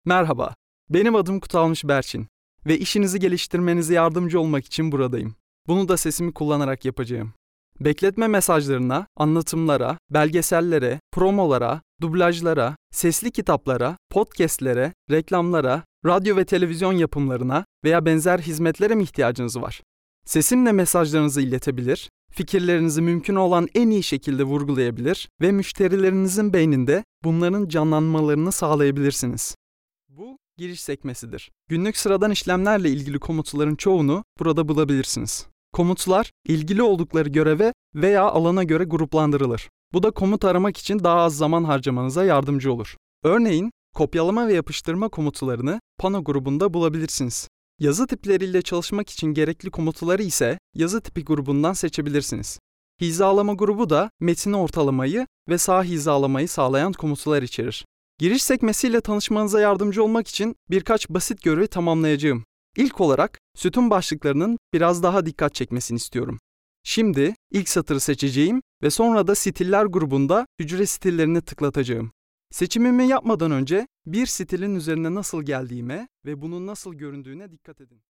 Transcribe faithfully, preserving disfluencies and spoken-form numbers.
Merhaba, benim adım Kutalmış Berçin ve işinizi geliştirmenize yardımcı olmak için buradayım. Bunu da sesimi kullanarak yapacağım. Bekletme mesajlarına, anlatımlara, belgesellere, promolara, dublajlara, sesli kitaplara, podcastlere, reklamlara, radyo ve televizyon yapımlarına veya benzer hizmetlere mi ihtiyacınız var? Sesimle mesajlarınızı iletebilir, fikirlerinizi mümkün olan en iyi şekilde vurgulayabilir ve müşterilerinizin beyninde bunların canlanmalarını sağlayabilirsiniz. Bu giriş sekmesidir. Günlük sıradan işlemlerle ilgili komutların çoğunu burada bulabilirsiniz. Komutlar ilgili oldukları göreve veya alana göre gruplandırılır. Bu da komut aramak için daha az zaman harcamanıza yardımcı olur. Örneğin, kopyalama ve yapıştırma komutlarını pano grubunda bulabilirsiniz. Yazı tipleriyle çalışmak için gerekli komutları ise yazı tipi grubundan seçebilirsiniz. Hizalama grubu da metni ortalamayı ve sağ hizalamayı sağlayan komutlar içerir. Giriş sekmesiyle tanışmanıza yardımcı olmak için birkaç basit görevi tamamlayacağım. İlk olarak sütun başlıklarının biraz daha dikkat çekmesini istiyorum. Şimdi ilk satırı seçeceğim ve sonra da stiller grubunda hücre stillerini tıklatacağım. Seçimimi yapmadan önce bir stilin üzerine nasıl geldiğime ve bunun nasıl göründüğüne dikkat edin.